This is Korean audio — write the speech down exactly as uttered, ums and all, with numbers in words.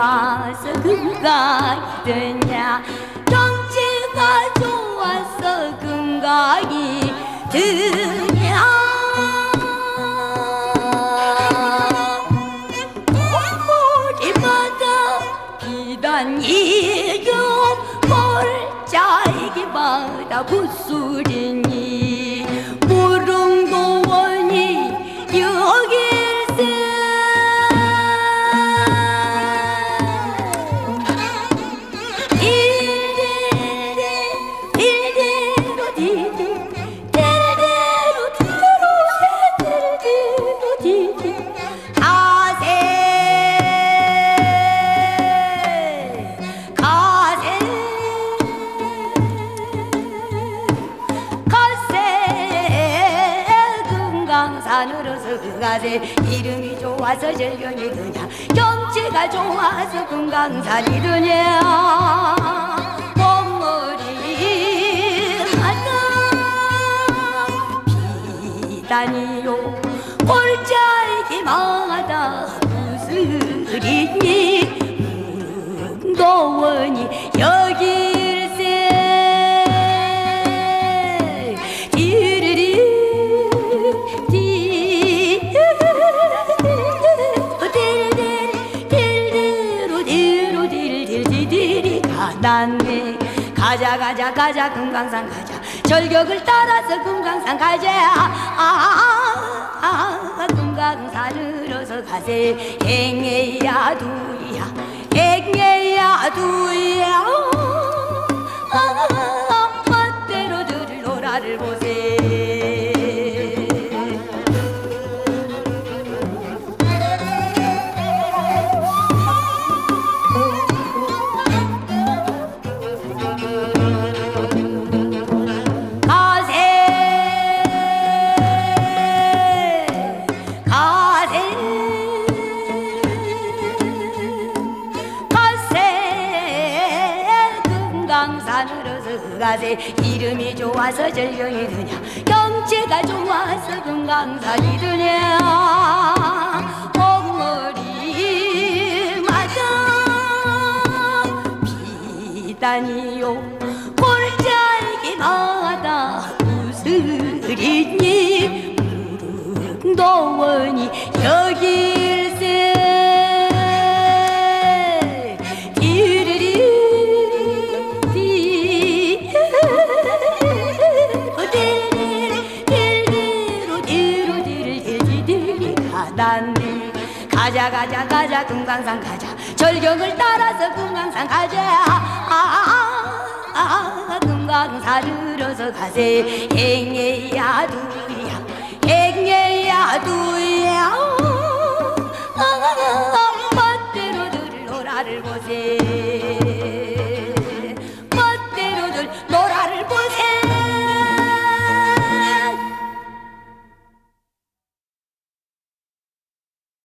좋아서 금강이드냐 경치가 좋아서 금강이 드냐 머리마다 비단 이겨 골짜기 바다 붓소리니 무릉도원이 여길세 산으로서 가세 이름이 좋아서 절경이 드냐 경치가 좋아서 금강산이 드냐 봄머리마다 비단이요 골짜기마다 무슬이니 무릉도원이 여길세 난네 가자 가자 가자 금강산 가자 절격을 따라서 금강산 가자 아, 아, 아 금강산으로서 가세 행예야 두야 행예야 두야 아, 아, 멋대로 들을 노라를 보세 금강산으로서 가세 이름이 좋아서 절경이 드냐 경치가 좋아서 금강산이 드냐 옥머리마다 비단이요 골짜기마다 우스리니 무릉도원이 여길세 난네 가자 가자 가자 금강산 가자 절경을 따라서 금강산 가자 아, 아, 아 금강산으로서 가세 행예야 두야 행예야 두야